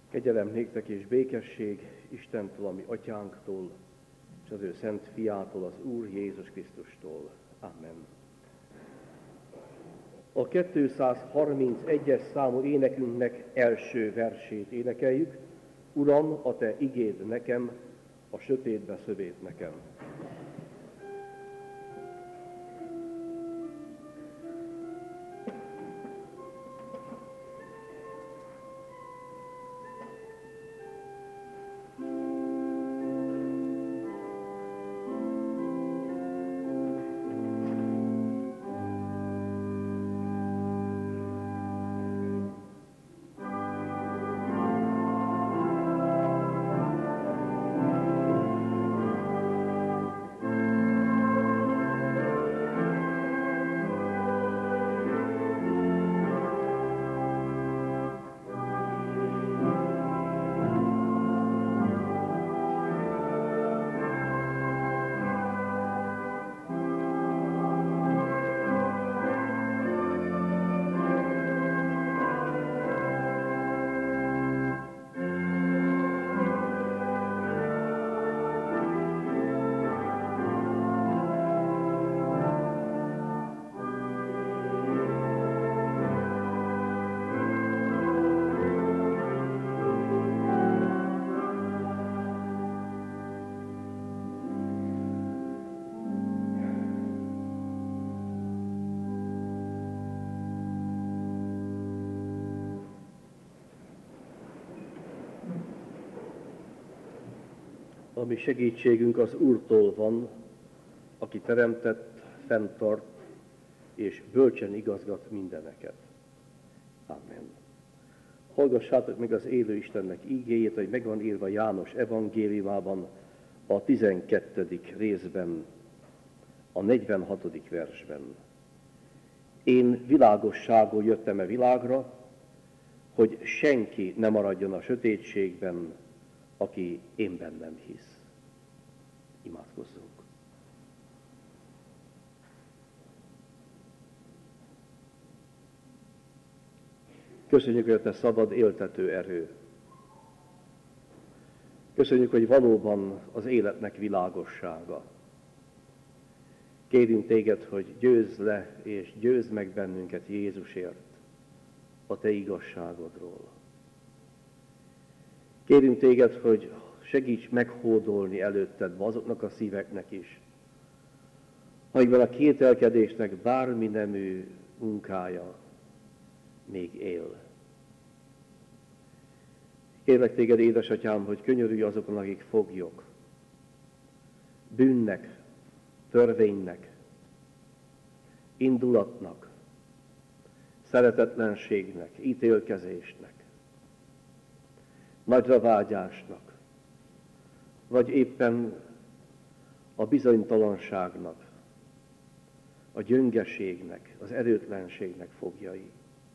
Kegyelem néktek és békesség Istentől, ami atyánktól, és az ő szent fiától, az Úr Jézus Krisztustól. Amen. A 231-es számú énekünknek első versét énekeljük. Uram, a te igéd nekem, a sötétbe szövét nekem. A mi segítségünk az Úrtól van, aki teremtett, fenntart és bölcsen igazgat mindeneket. Amen. Hallgassátok meg az élő Istennek ígéjét, hogy meg van írva János evangéliumában, a 12. részben, a 46. versben. Én világosságul jöttem a világra, hogy senki ne maradjon a sötétségben, aki én bennem hisz. Imádkozzunk. Köszönjük, hogy a te szabad éltető erő. Köszönjük, hogy valóban az életnek világossága. Kérünk téged, hogy győzz le és győzz meg bennünket Jézusért, a te igazságodról. Kérünk téged, hogy segíts meghódolni előtted azoknak a szíveknek is, amikben a kételkedésnek bármi nemű munkája még él. Kérlek téged, édesatyám, hogy könyörülj azokon, akik foglyok, bűnnek, törvénynek, indulatnak, szeretetlenségnek, ítélkezésnek, nagyra vágyásnak, vagy éppen a bizonytalanságnak, a gyöngeségnek, az erőtlenségnek foglyai.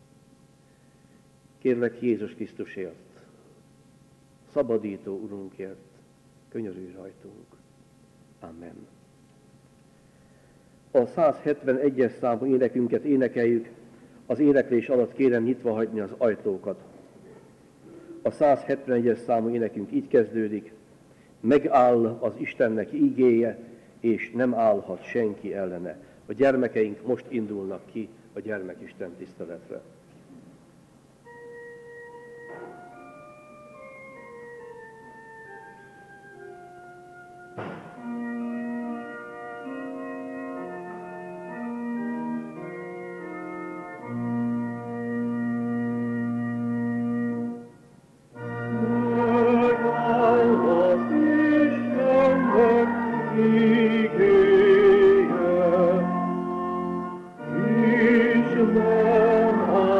Kérlek Jézus Krisztusért, szabadító Urunkért, könyörülj rajtunk. Amen. A 171-es számú énekünket énekeljük, az éneklés alatt kérem nyitva hagyni az ajtókat. A 171-es számú énekünk így kezdődik: megáll az Istennek ígéje, és nem állhat senki ellene. A gyermekeink most indulnak ki a gyermekisten tiszteletre. Amen.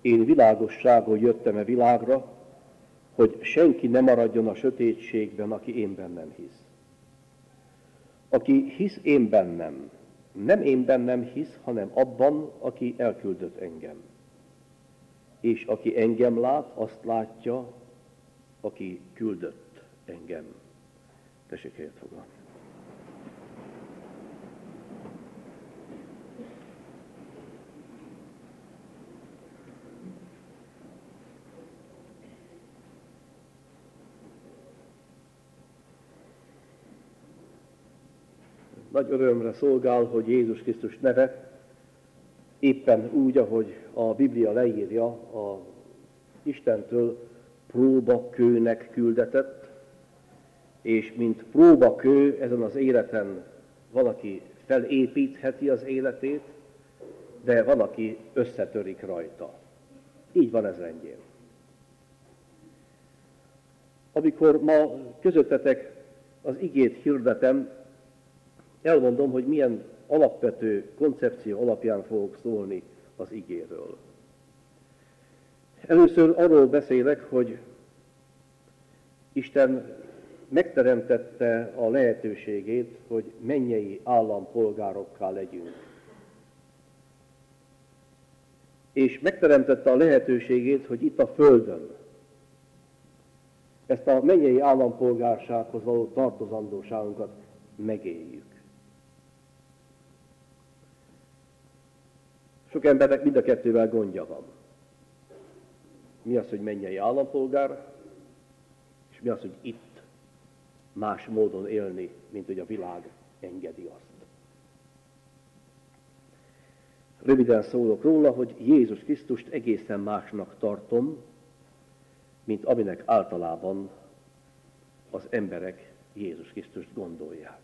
én világosságon jöttem a világra, hogy senki ne maradjon a sötétségben, aki én bennem hisz. Aki hisz én bennem, nem én bennem hisz, hanem abban, aki elküldött engem. És aki engem lát, azt látja, aki küldött engem. Tessék helyet foglalni. Nagy örömre szolgál, hogy Jézus Krisztus neve éppen úgy, ahogy a Biblia leírja, a Istentől próbakőnek küldetett, és mint próbakő ezen az életen valaki felépítheti az életét, de valaki összetörik rajta. Így van ez rendjén. Amikor ma közöttetek az igét hirdetem, elmondom, hogy milyen alapvető koncepció alapján fogok szólni az igéről. Először arról beszélek, hogy Isten megteremtette a lehetőségét, hogy mennyei állampolgárokká legyünk. És megteremtette a lehetőségét, hogy itt a Földön ezt a mennyei állampolgársághoz való tartozandóságunkat megéljük. Sok embernek mind a kettővel gondja van. Mi az, hogy mennyei állampolgár, és mi az, hogy itt más módon élni, mint hogy a világ engedi azt. Röviden szólok róla, hogy Jézus Krisztust egészen másnak tartom, mint aminek általában az emberek Jézus Krisztust gondolják.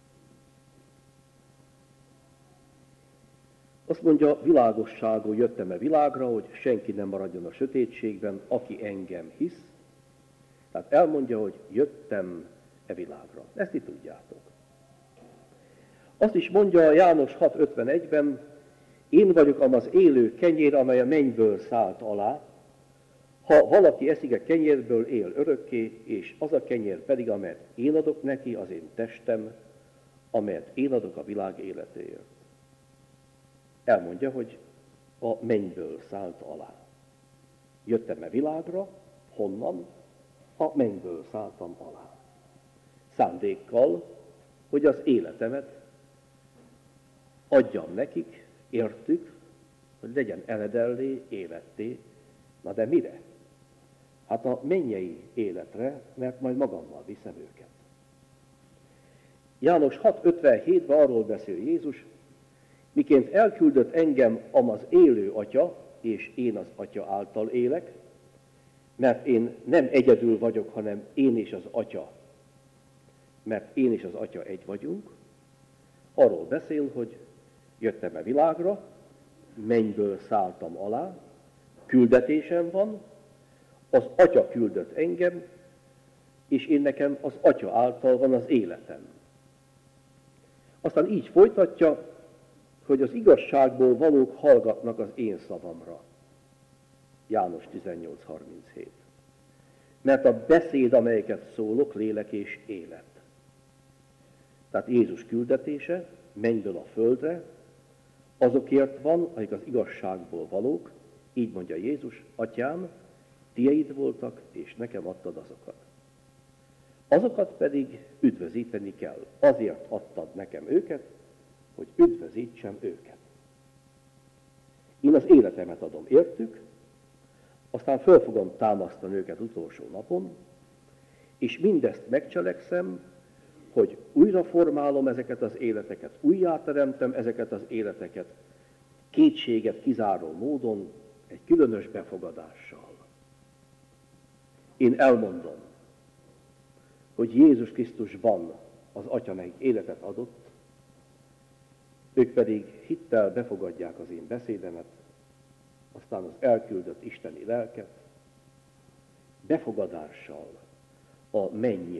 Azt mondja, világosságon jöttem a világra, hogy senki nem maradjon a sötétségben, aki engem hisz. Tehát elmondja, hogy jöttem e világra. Ezt ti tudjátok. Azt is mondja János 6:51-ben, én vagyok az élő kenyér, amely a mennyből szállt alá. Ha valaki eszik a kenyérből, él örökké, és az a kenyér pedig, amelyet én adok neki, az én testem, amelyet én adok a világ életéért. Elmondja, hogy a mennyből szállt alá. Jöttem a világra, honnan? A mennyből szálltam alá. Szándékkal, hogy az életemet adjam nekik, értük, hogy legyen eledellé, életté. Na de mire? Hát a mennyei életre, mert majd magammal viszem őket. János 6:57-ben arról beszél Jézus, miként elküldött engem az élő Atya, és én az Atya által élek, mert én nem egyedül vagyok, hanem én és az Atya, mert én és az Atya egy vagyunk. Arról beszél, hogy jöttem a világra, mennyből szálltam alá, küldetésem van, az Atya küldött engem, és én nekem az Atya által van az életem. Aztán így folytatja, hogy az igazságból valók hallgatnak az én szavamra. János 18:37. Mert a beszéd, amelyeket szólok, lélek és élet. Tehát Jézus küldetése mennyből a földre, azokért van, akik az igazságból valók, így mondja Jézus, Atyám, tieid voltak, és nekem adtad azokat. Azokat pedig üdvözíteni kell. Azért adtad nekem őket, hogy üdvözítsem őket. Én az életemet adom értük, aztán föl fogom támasztani őket utolsó napon, és mindezt megcselekszem, hogy újra formálom ezeket az életeket, újjáteremtem ezeket az életeket, kétséget kizáró módon, egy különös befogadással. Én elmondom, hogy Jézus Krisztusban az Atya nekik életet adott, ők pedig hittel befogadják az én beszédemet, aztán az elküldött isteni lelket, befogadással a menny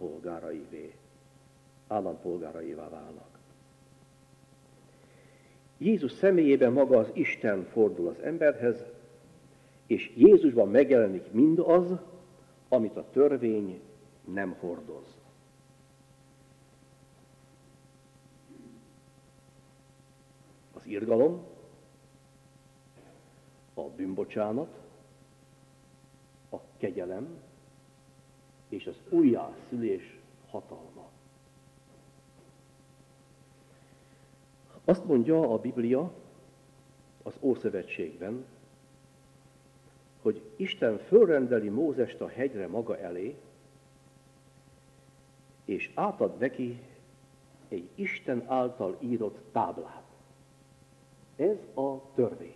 állampolgáraivá válnak. Jézus személyében maga az Isten fordul az emberhez, és Jézusban megjelenik mindaz, amit a törvény nem hordoz. Az irgalom, a bűnbocsánat, a kegyelem és az újjászülés hatalma. Azt mondja a Biblia az Ószövetségben, hogy Isten fölrendeli Mózest a hegyre maga elé, és átad neki egy Isten által írott táblát. Ez a törvény.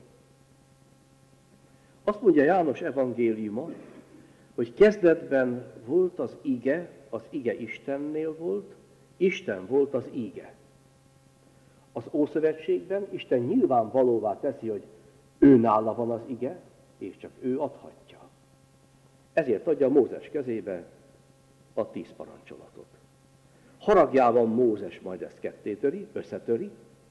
Azt mondja János evangéliuma, hogy kezdetben volt az ige Istennél volt, Isten volt az íge. Az Ószövetségben Isten nyilvánvalóvá teszi, hogy ő nála van az ige, és csak ő adhatja. Ezért adja Mózes kezébe a 10 parancsolatot. Haragjában Mózes majd ezt kettétöri, összetöri.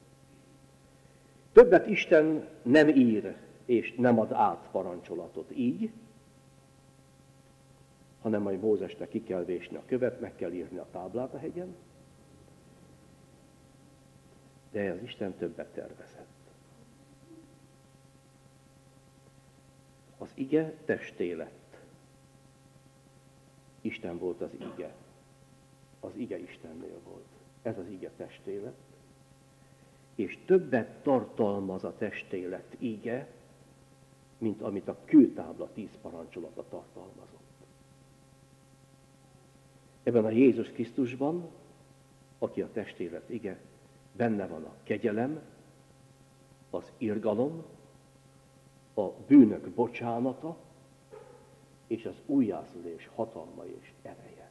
Többet Isten nem ír, és nem ad át parancsolatot így, hanem majd Mózesnek ki kell vésni a követ, meg kell írni a táblát a hegyen. De az Isten többet tervezett. Az ige testé lett. Isten volt az ige. Az ige Istennél volt. Ez az ige testé lett. És többet tartalmaz a testé lett ige, mint amit a kőtábla 10 parancsolata tartalmazott. Ebben a Jézus Krisztusban, aki a testé lett ige, benne van a kegyelem, az irgalom, a bűnök bocsánata, és az újjászülés hatalma és ereje.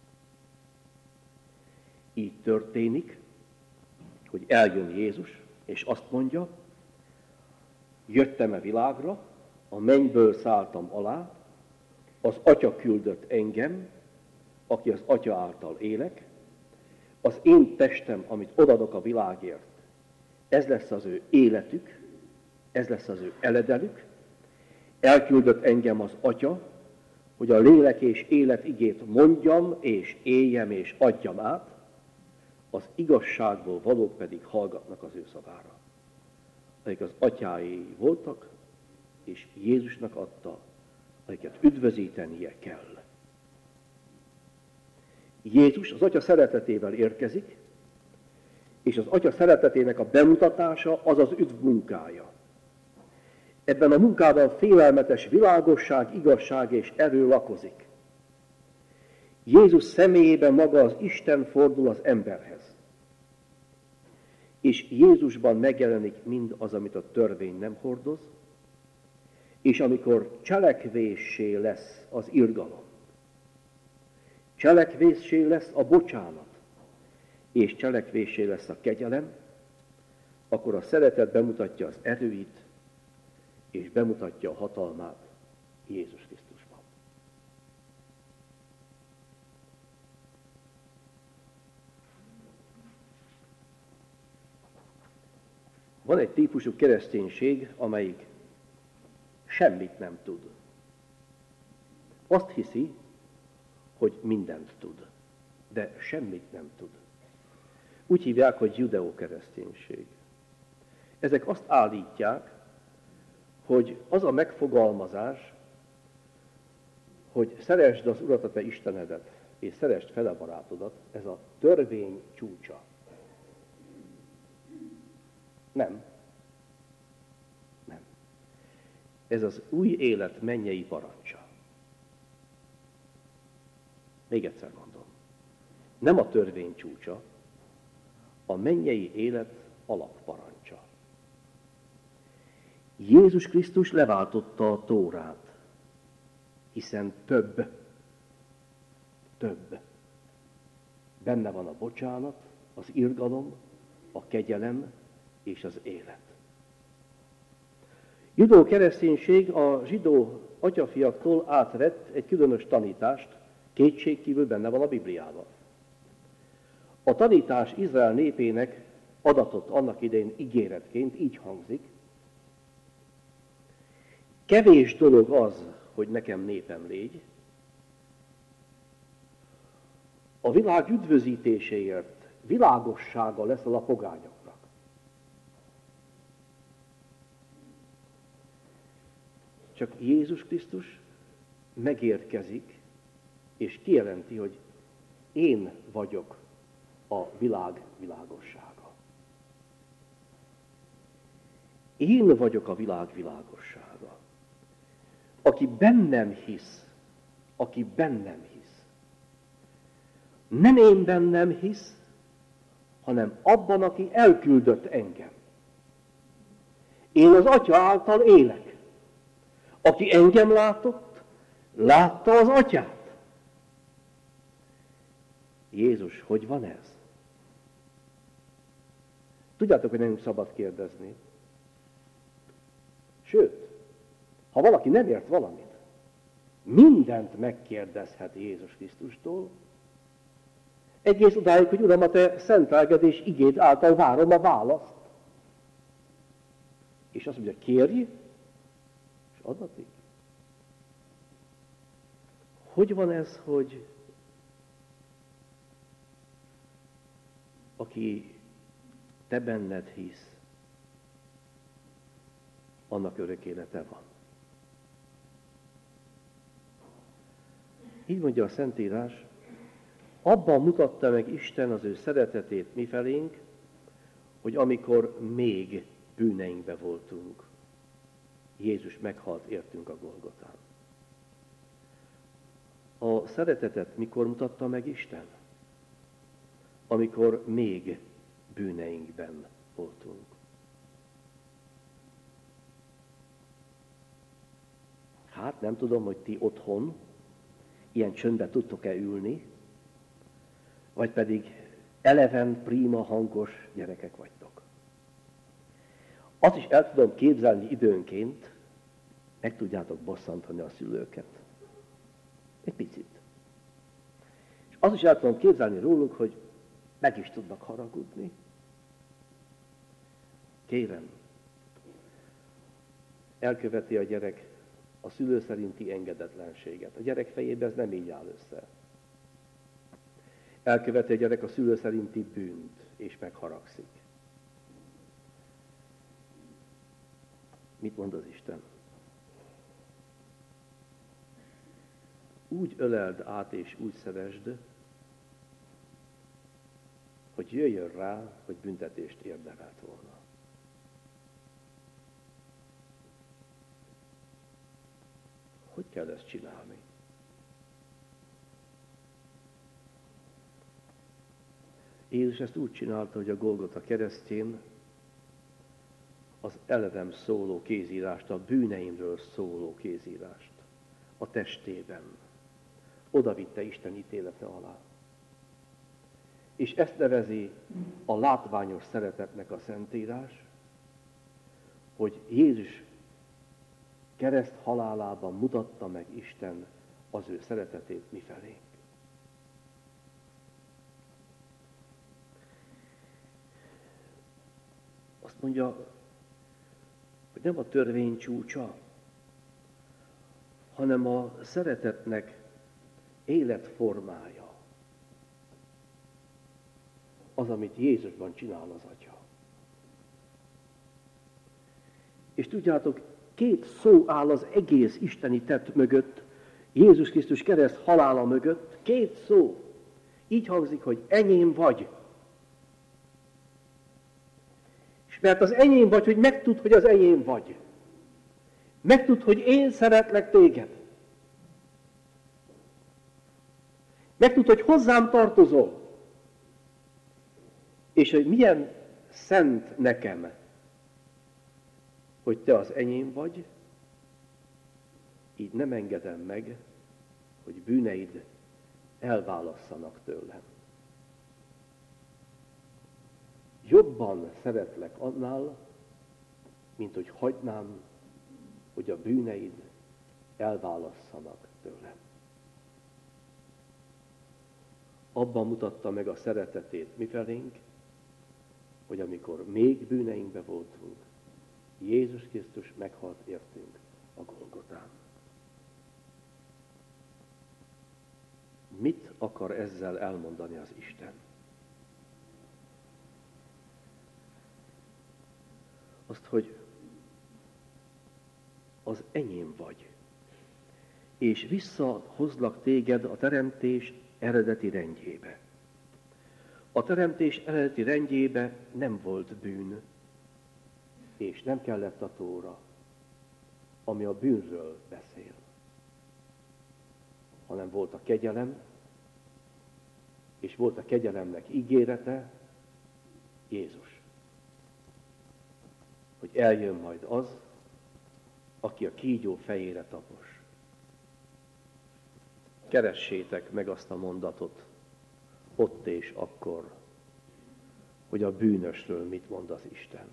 Így történik, hogy eljön Jézus, és azt mondja, jöttem a világra, a mennyből szálltam alá, az Atya küldött engem, aki az Atya által élek, az én testem, amit odadok a világért, ez lesz az ő életük, ez lesz az ő eledelük. Elküldött engem az Atya, hogy a lélek és élet igét mondjam, és éljem, és adjam át, az igazságból valók pedig hallgatnak az ő szavára. Akik az atyái voltak, és Jézusnak adta, akiket üdvözítenie kell. Jézus az Atya szeretetével érkezik, és az Atya szeretetének a bemutatása az az üdv munkája. Ebben a munkában félelmetes világosság, igazság és erő lakozik. Jézus személyében maga az Isten fordul az emberhez. És Jézusban megjelenik mind az, amit a törvény nem hordoz, és amikor cselekvéssé lesz az irgalom, cselekvéssé lesz a bocsánat, és cselekvéssé lesz a kegyelem, akkor a szeretet bemutatja az erőit, és bemutatja a hatalmát Jézus Krisztusban. Van egy típusú kereszténység, amelyik semmit nem tud. Azt hiszi, hogy mindent tud, de semmit nem tud. Úgy hívják, hogy judeó-kereszténység. Ezek azt állítják, hogy az a megfogalmazás, hogy szeresd az Urat a te Istenedet, és szeresd fele barátodat, ez a törvény csúcsa. Nem. Nem. Ez az új élet mennyei parancsa. Még egyszer mondom. Nem a törvény csúcsa, a mennyei élet alapparancsa. Jézus Krisztus leváltotta a Tórát, hiszen több. Benne van a bocsánat, az irgalom, a kegyelem és az élet. Zsidó kereszténység a zsidó atyafiaktól átvett egy különös tanítást, kétségkívül benne van a Bibliában. A tanítás Izrael népének adatot annak idején ígéretként, így hangzik. Kevés dolog az, hogy nekem népem légy. A világ üdvözítéséért világossága leszel a pogányoknak. Csak Jézus Krisztus megérkezik, és kijelenti, hogy én vagyok a világ világossága. Én vagyok a világ világossága. Aki bennem hisz, nem én bennem hisz, hanem abban, aki elküldött engem. Én az Atya által élek. Aki engem látott, látta az Atyát. Jézus, hogy van ez? Tudjátok, hogy nem szabad kérdezni. Sőt, ha valaki nem ért valamit, mindent megkérdezhet Jézus Krisztustól, egész odáig, hogy Uram, a te szent lelked és igéd által várom a választ. És azt mondja, kérj, és adatik. Hogy van ez, hogy aki te benned hisz, annak örök élete van? Így mondja a Szentírás, abban mutatta meg Isten az ő szeretetét mifelénk, hogy amikor még bűneinkbe voltunk, Jézus meghalt értünk a Golgotán. A szeretetet mikor mutatta meg Isten? Amikor még bűneinkben voltunk. Hát nem tudom, hogy ti otthon ilyen csöndben tudtok-e ülni, vagy pedig eleven, prima, hangos gyerekek vagytok. Azt is el tudom képzelni időnként, meg tudjátok bosszantani a szülőket. Egy picit. És azt is el tudom képzelni róluk, hogy meg is tudnak haragudni. Kérem, elköveti a gyerek a szülő szerinti engedetlenséget. A gyerek fejében ez nem így áll össze. Elköveti a gyerek a szülő szerinti bűnt, és megharagszik. Mit mond az Isten? Úgy öleld át és úgy szeresd, hogy jöjjön rá, hogy büntetést érdemelt volna. Hogy kell ezt csinálni? Jézus ezt úgy csinálta, hogy a Golgota keresztjén az elevem szóló kézírást, a bűneimről szóló kézírást a testében oda vitte Isten ítélete alá. És ezt nevezi a látványos szeretetnek a Szentírás, hogy Jézus kereszt halálában mutatta meg Isten az ő szeretetét mifelénk. Azt mondja, hogy nem a törvény csúcsa, hanem a szeretetnek életformája az, amit Jézusban csinál az Atya. És tudjátok, két szó áll az egész isteni tett mögött, Jézus Krisztus kereszt halála mögött, két szó. Így hangzik, hogy enyém vagy. És mert az enyém vagy, hogy megtudd, hogy az enyém vagy. Megtudd, hogy én szeretlek téged. Megtudd, hogy hozzám tartozol. És hogy milyen szent nekem, hogy te az enyém vagy, így nem engedem meg, hogy bűneid elválasszanak tőlem. Jobban szeretlek annál, mint hogy hagynám, hogy a bűneid elválasszanak tőlem. Abban mutatta meg a szeretetét mifelénk, hogy amikor még bűneinkbe voltunk, Jézus Krisztus meghalt értünk a Golgotán. Mit akar ezzel elmondani az Isten? Azt, hogy az enyém vagy, és visszahozlak téged a teremtés eredeti rendjébe. A teremtés eredeti rendjébe nem volt bűn, és nem kellett a Tóra, ami a bűnről beszél, hanem volt a kegyelem, és volt a kegyelemnek ígérete, Jézus. Hogy eljön majd az, aki a kígyó fejére tapos. Keressétek meg azt a mondatot, ott és akkor, hogy a bűnösről mit mond az Isten.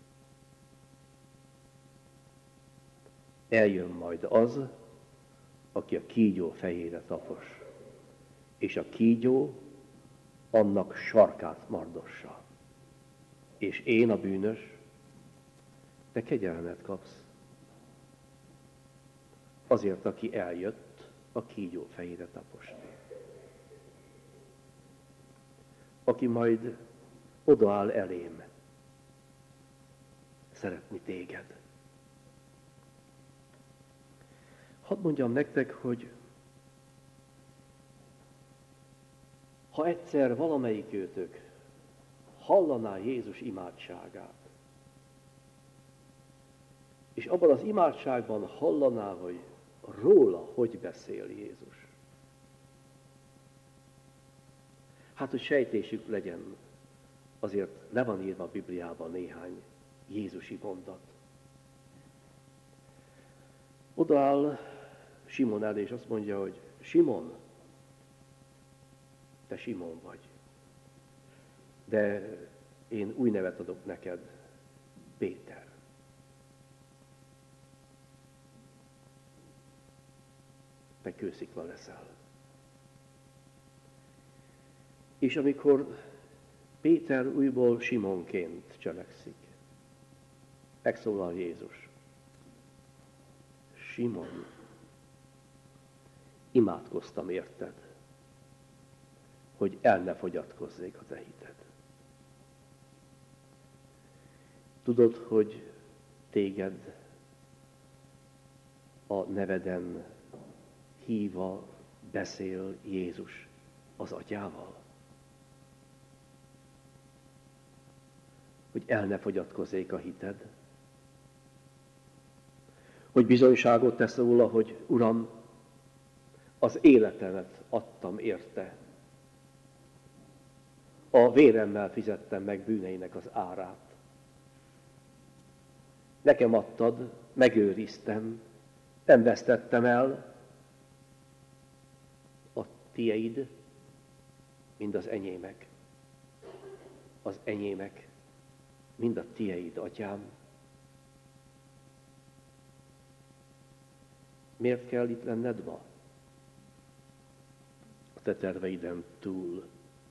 Eljön majd az, aki a kígyó fejére tapos, és a kígyó annak sarkát mardossa. És én, a bűnös, te kegyelmet kapsz. Azért, aki eljött a kígyó fejére taposni. Aki majd odaáll elém, szeretni téged. Hadd mondjam nektek, hogy ha egyszer valamelyik őtök hallaná Jézus imádságát, és abban az imádságban hallaná, hogy róla hogy beszél Jézus. Hát, hogy sejtésük legyen, azért le van írva a Bibliában néhány jézusi mondat. Odaáll Simon elé, és azt mondja, hogy Simon, te Simon vagy, de én új nevet adok neked, Péter. Te kőszikla leszel. És amikor Péter újból Simonként cselekszik, megszólal Jézus. Simon, imádkoztam érted, hogy el ne fogyatkozzék a te hited. Tudod, hogy téged a neveden hívva beszél Jézus az Atyával? Hogy el ne fogyatkozzék a hited? Hogy bizonyságot tesz róla, hogy Uram, az életemet adtam érte. A véremmel fizettem meg bűneinek az árát. Nekem adtad, megőriztem, nem vesztettem el. A tieid, mind az enyémek. Az enyémek, mind a tieid, Atyám. Miért kell itt lenned ma? A te terveiden túl.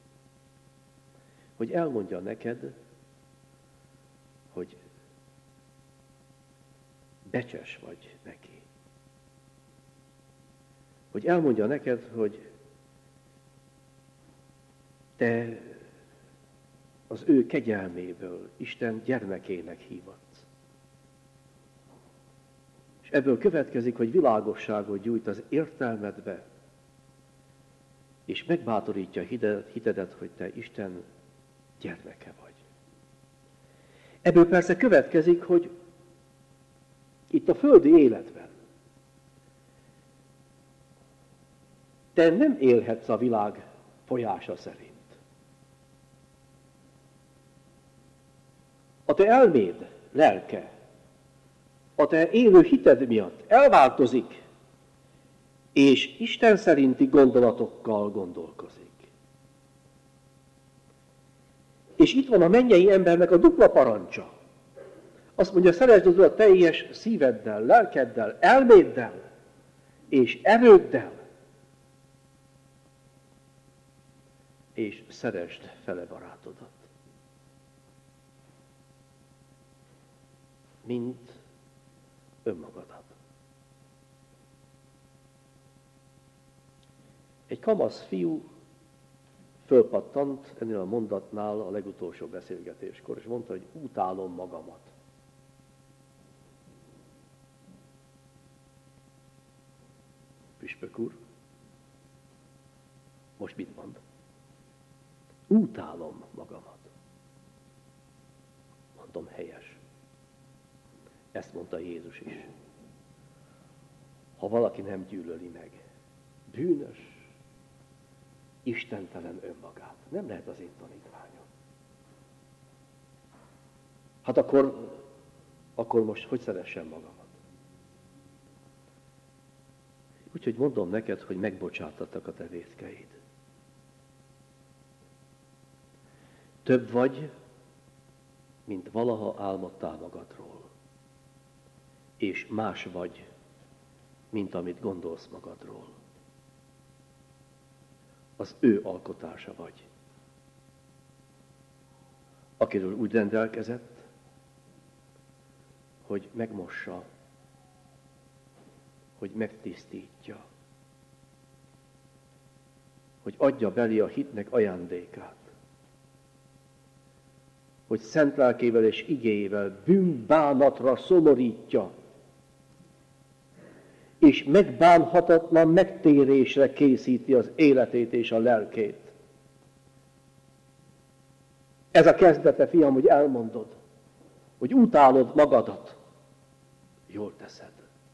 Hogy elmondja neked, hogy becses vagy neki. Hogy elmondja neked, hogy te az ő kegyelméből Isten gyermekének hívatsz. És ebből következik, hogy világosságot gyújt az értelmedbe, és megbátorítja hitedet, hogy te Isten gyermeke vagy. Ebből persze következik, hogy itt a földi életben te nem élhetsz a világ folyása szerint. A te elméd, lelke, a te élő hited miatt elváltozik, és Isten szerinti gondolatokkal gondolkozik. És itt van a mennyei embernek a dupla parancsa. Azt mondja, szeresd az Urat teljes szíveddel, lelkeddel, elméddel és erőddel, és szeresd fele barátodat. mint önmagadat. Egy kamasz fiú fölpattant ennél a mondatnál a legutolsó beszélgetéskor, és mondta, hogy utálom magamat. Püspök úr, most mit mond? Utálom magamat. Mondom, helyes. Ezt mondta Jézus is. Ha valaki nem gyűlöli meg, bűnös, istentelen önmagát. Nem lehet az én tanítványom. Hát akkor most hogy szeressem magamat? Úgyhogy mondom neked, hogy megbocsátattak a te vétkeid. Több vagy, mint valaha álmodtál magadról. És más vagy, mint amit gondolsz magadról. Az ő alkotása vagy. Akiről úgy rendelkezett, hogy megmossa, hogy megtisztítja, hogy adja belé a hitnek ajándékát, hogy szent lelkével és igéjével bűnbánatra szomorítja, és megbánhatatlan megtérésre készíti az életét és a lelkét. Ez a kezdete, fiam, hogy elmondod, hogy utálod magadat. Jól teszed.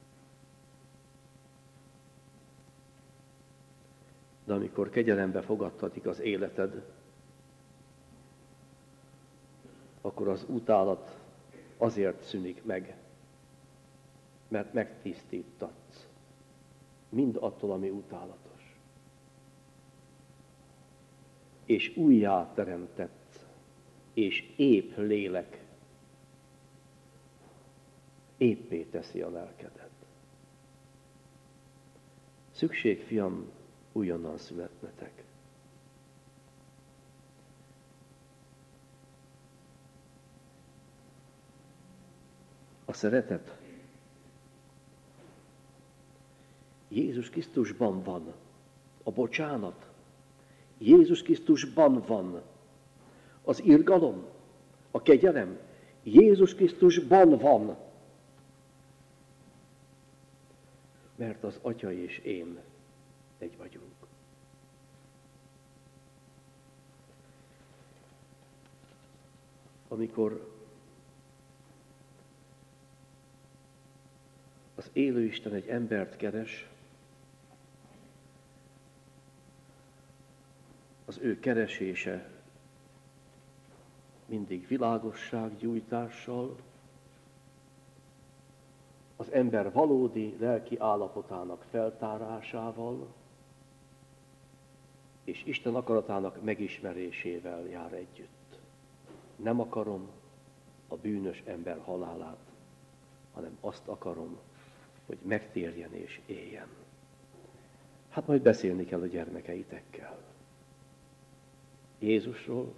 De amikor kegyelembe fogadtatik az életed, akkor az utálat azért szűnik meg, mert megtisztítatsz mind attól, ami utálatos. És újjá teremtetsz, és épp lélek éppé teszi a lelkedet. Szükség, fiam, újonnan születnetek. A szeretet Jézus Krisztusban van. A bocsánat Jézus Krisztusban van. Az irgalom, a kegyelem Jézus Krisztusban van. Mert az Atya és én egy vagyunk. Amikor az élő Isten egy embert keres, az ő keresése mindig világossággyújtással, az ember valódi lelki állapotának feltárásával és Isten akaratának megismerésével jár együtt. Nem akarom a bűnös ember halálát, hanem azt akarom, hogy megtérjen és éljen. Hát majd beszélni kell a gyermekeitekkel. Jézusról,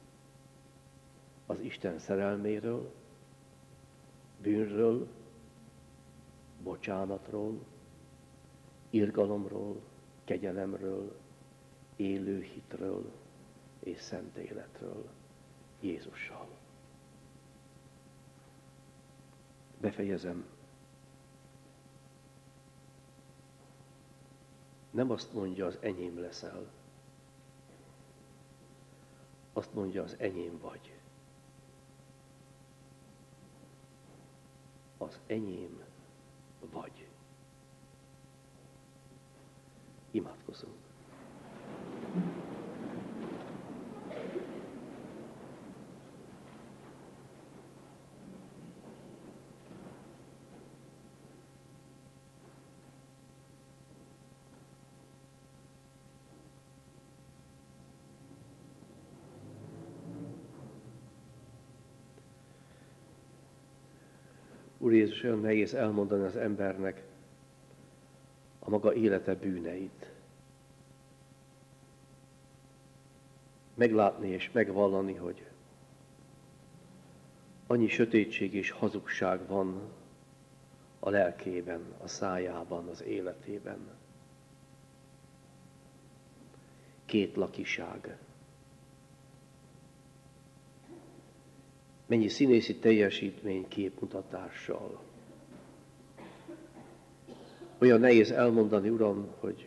az Isten szerelméről, bűnről, bocsánatról, irgalomról, kegyelemről, élő hitről és szent életről Jézussal. Befejezem. Nem azt mondja, az enyém leszel. Azt mondja, az enyém vagy. Az enyém vagy. Imádkozzunk. Úr Jézus, olyan nehéz elmondani az embernek a maga élete bűneit. Meglátni és megvallani, hogy Annyi sötétség és hazugság van a lelkében, a szájában, az életében. Kétlakiság. Mennyi színészi teljesítmény képmutatással. Olyan nehéz elmondani, Uram, hogy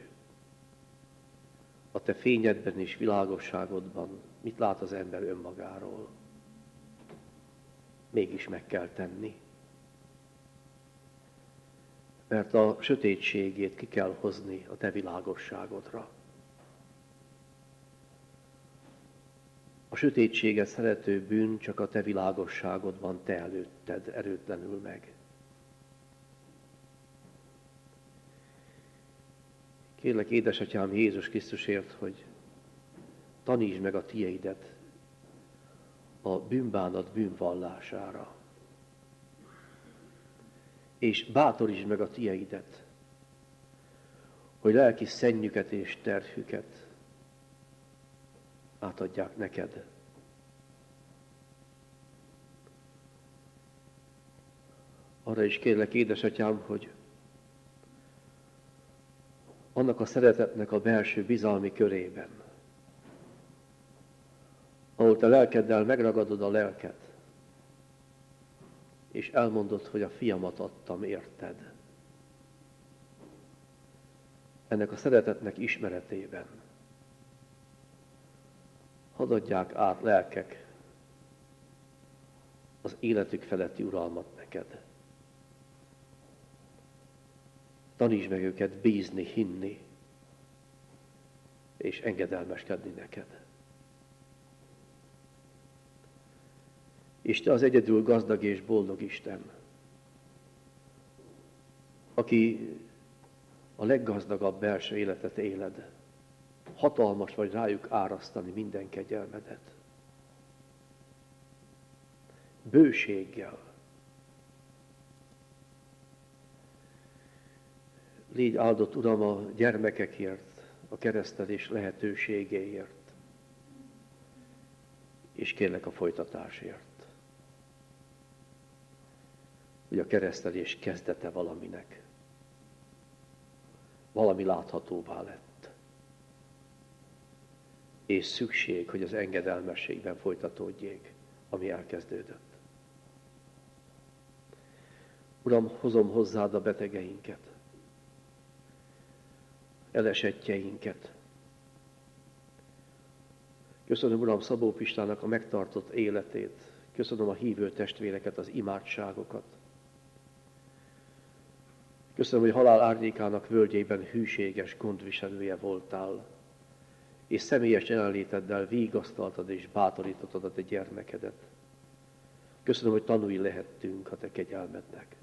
a Te fényedben és világosságodban mit lát az ember önmagáról. Mégis meg kell tenni. Mert a sötétségét ki kell hozni a Te világosságodra. A sötétséget szerető bűn csak a Te világosságodban Te előtted erőtlenül meg. Kérlek, édesatyám Jézus Krisztusért, hogy tanítsd meg a tieidet a bűnbánat bűnvallására. És bátorítsd meg a tieidet, hogy lelki szennyüket és terhüket átadják neked. Arra is kérlek, édesatyám, hogy annak a szeretetnek a belső bizalmi körében, ahol te lelkeddel megragadod a lelket, és elmondod, hogy a fiamat adtam érted. Ennek a szeretetnek ismeretében hadd adják át lelkek az életük feletti uralmat neked. Tanítsd meg őket bízni, hinni, és engedelmeskedni neked. És te az egyedül gazdag és boldog Isten, aki a leggazdagabb belső életet éled, hatalmas vagy rájuk árasztani minden kegyelmedet. Bőséggel. Légy áldott, Uram, a gyermekekért, a keresztelés lehetőségéért, és kérlek a folytatásért. Hogy a keresztelés kezdete valaminek. Valami láthatóvá lett. És szükség, hogy az engedelmességben folytatódjék, ami elkezdődött. Uram, hozom hozzád a betegeinket, elesettjeinket. Köszönöm, Uram, Szabó Pistának a megtartott életét. Köszönöm a hívő testvéreket, az imádságokat. Köszönöm, hogy halál árnyékának völgyében hűséges gondviselője voltál, és személyes jelenléteddel vigasztaltad és bátorítottad a te gyermekedet. Köszönöm, hogy tanúi lehettünk a te kegyelmednek.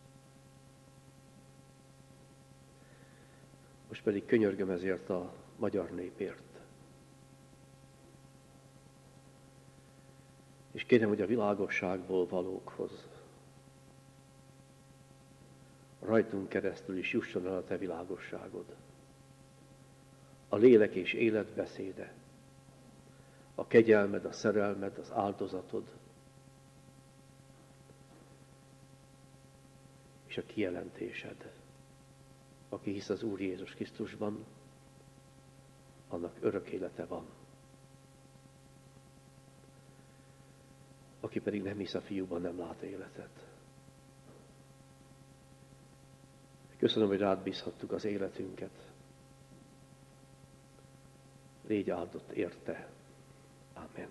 Most pedig könyörgöm ezért a magyar népért. És kérem, hogy a világosságból valókhoz rajtunk keresztül is jusson el a te világosságod. A lélek és élet beszéde, a kegyelmed, a szerelmed, az áldozatod, és a kijelentésed. Aki hisz az Úr Jézus Krisztusban, annak örök élete van. Aki pedig nem hisz a Fiúban, nem lát életet. Köszönöm, hogy rád bízhattuk az életünket. Légy áldott érte. Amen.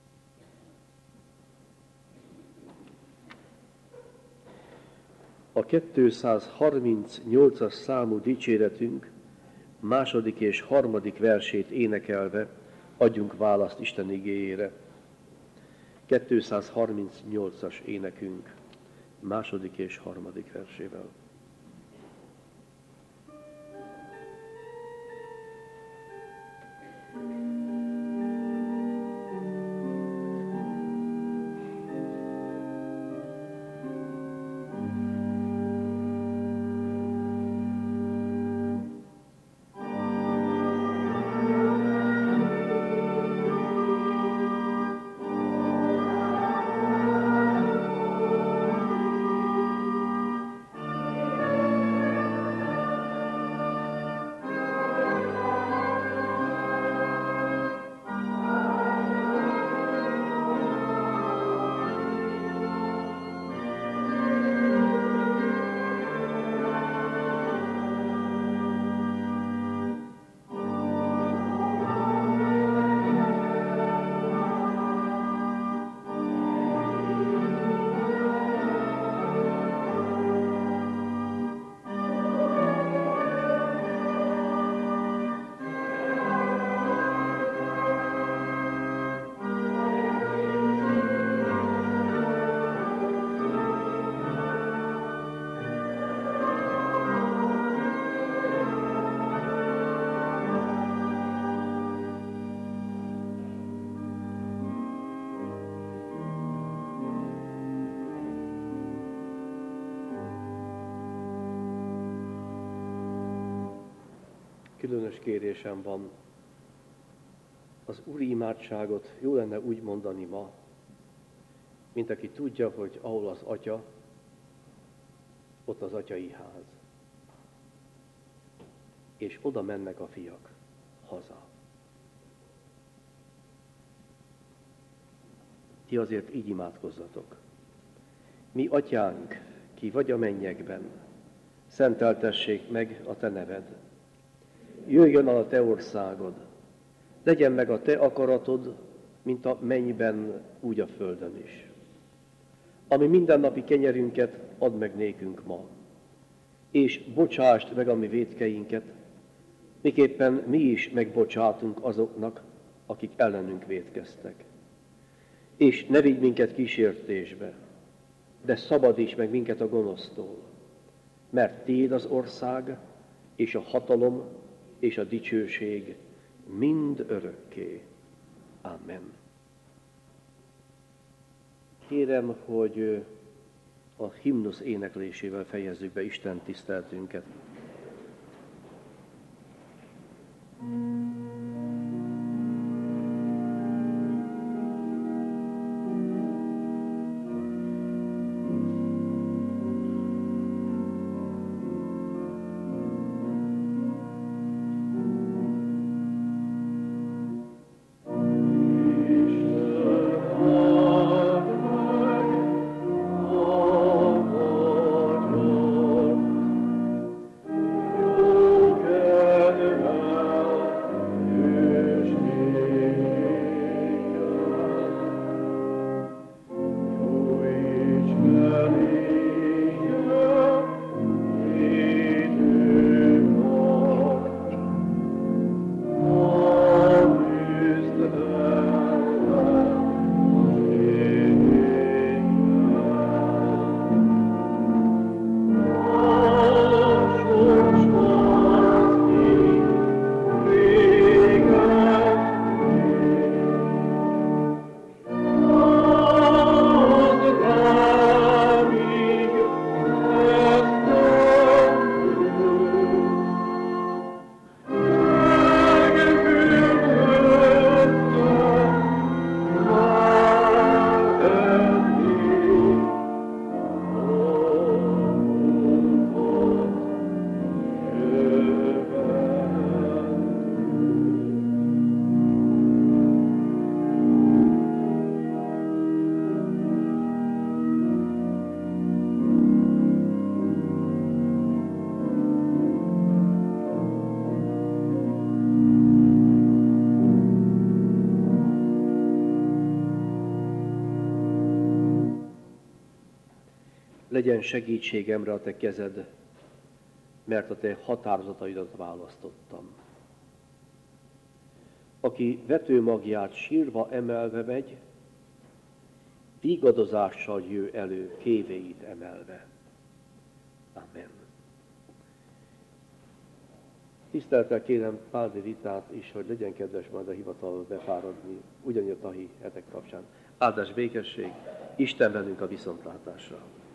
A 238-as számú dicséretünk második és harmadik versét énekelve adjunk választ Isten igéjére. 238-as énekünk második és harmadik versével. Különös kérésem van, az úri imádságot jó lenne úgy mondani ma, mint aki tudja, hogy ahol az Atya, ott az atyai ház. És oda mennek a fiak, haza. Ti azért így imádkozzatok. Mi atyánk, ki vagy a mennyekben, szenteltessék meg a te neved. Jöjjön el a te országod, legyen meg a te akaratod, mint a mennyben, úgy a földön is. Ami mindennapi kenyerünket add meg nékünk ma, és bocsásd meg a mi vétkeinket, miképpen mi is megbocsátunk azoknak, akik ellenünk vétkeztek. És ne vigy minket kísértésbe, de szabadíts meg minket a gonosztól, mert tiéd az ország, és a hatalom, és a dicsőség mind örökké. Amen. Kérem, hogy a himnusz éneklésével fejezzük be Isten tiszteletünket. Legyen segítségemre a te kezed, mert a te határozataidat választottam. Aki vetőmagját sírva emelve megy, vigadozással jő elő, kévéit emelve. Amen. Tisztelettel kérem Páldi Ritát is, hogy legyen kedves majd a hivatalba befáradni, ugyanúgy a tahi hetek kapcsán. Áldás, békesség, Isten velünk a viszontlátásra.